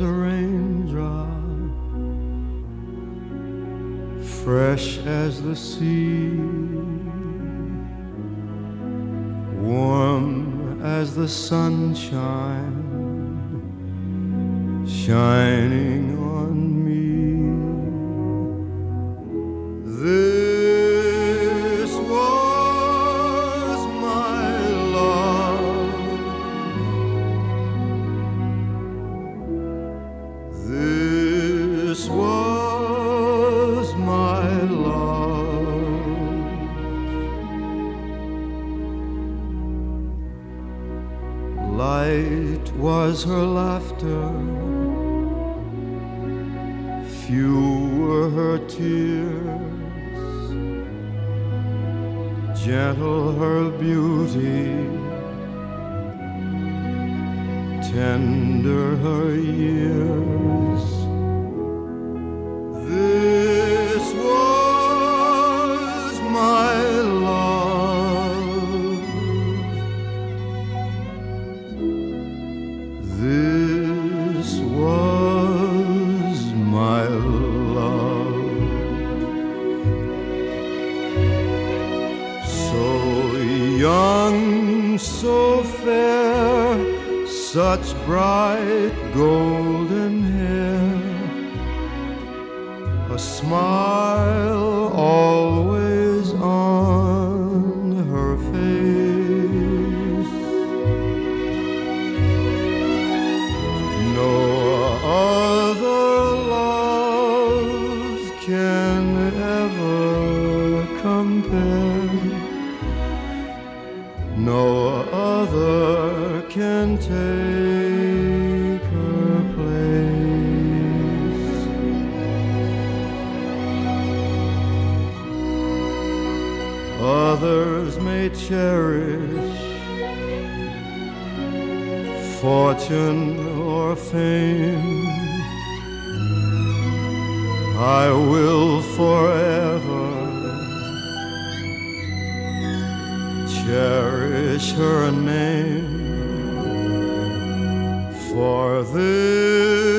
a raindrop, fresh as the sea, warm as the sunshine, shining on me. This was my love. This was my love. Light was her laughter, few were her tears, gentle her beauty, tender her years. This was my love. This was my love. So young, so fair, such bright golden hair, a smile always on her face. No other love can ever compare, no other can take her place. Others may cherish fortune or fame, I will forever cherish her name. For this